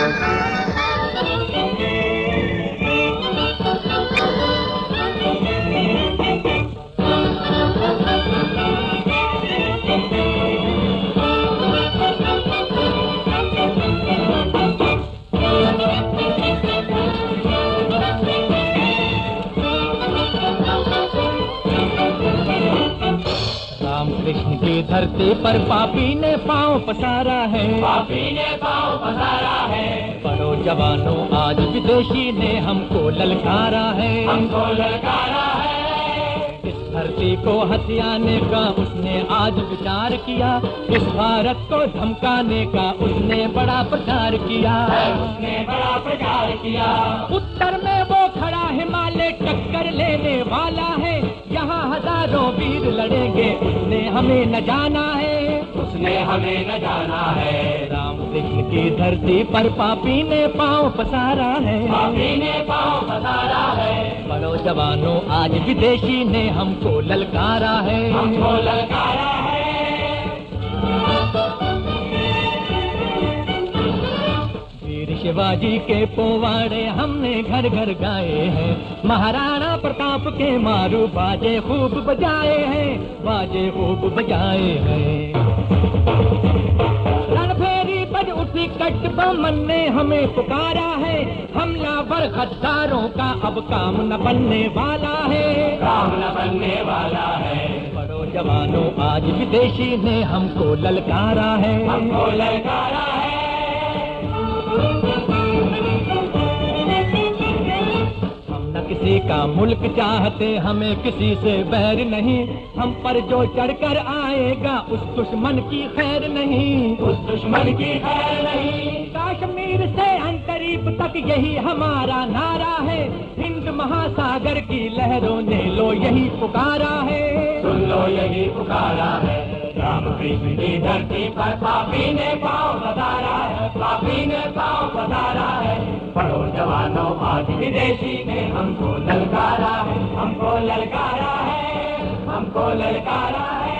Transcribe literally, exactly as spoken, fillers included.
कृष्ण की धरती पर पापी ने पांव पसारा है, पापी ने पांव पसारा है। पढ़ो जवानों आज विदेशी ने हमको ललकारा है, हमको ललकारा है। इस धरती को हथियाने का उसने आज विचार किया, इस भारत को धमकाने का उसने बड़ा प्रचार किया, उसने बड़ा प्रचार किया। उत्तर में वो खड़ा हिमालय टक्कर लेने वाला है, यहाँ हजारों वीर लड़ेंगे, उसने हमें न जाना है, उसने हमें न जाना है। राम कृष्ण की धरती पर पापी ने पांव पसारा है, पापी ने पांव पसारा है। बड़ो जवानों आज विदेशी ने हमको ललकारा है, हमको ललकारा है। वीर शिवाजी के पोवाड़े हमने घर घर गाए हैं, महाराणा प्रताप के मारू बाजे खूब बजाए हैं, बाजे खूब बजाए हैं। रणभेरी पर उठी कटबमन ने हमें पुकारा है, हमलावर गद्दारों का अब काम न बनने वाला है, काम न बनने वाला है। बड़ो जवानों आज विदेशी ने हमको ललकारा है, हमको ललकारा है। किसी का मुल्क चाहते हमें किसी से बैर नहीं, हम पर जो चढ़कर आएगा उस दुश्मन की खैर नहीं, उस दुश्मन की खैर नहीं। कश्मीर से अंतरीप तक यही हमारा नारा है, हिंद महासागर की लहरों ने लो यही पुकारा है, सुन लो यही पुकारा है। राम कृष्ण की धरती पर पापी ने पांव पसारा है, पापी ने पांव पसारा है। पढ़ो जवानों आज विदेशी ने हमको ललकारा है, हमको ललकारा है, हमको ललकारा है।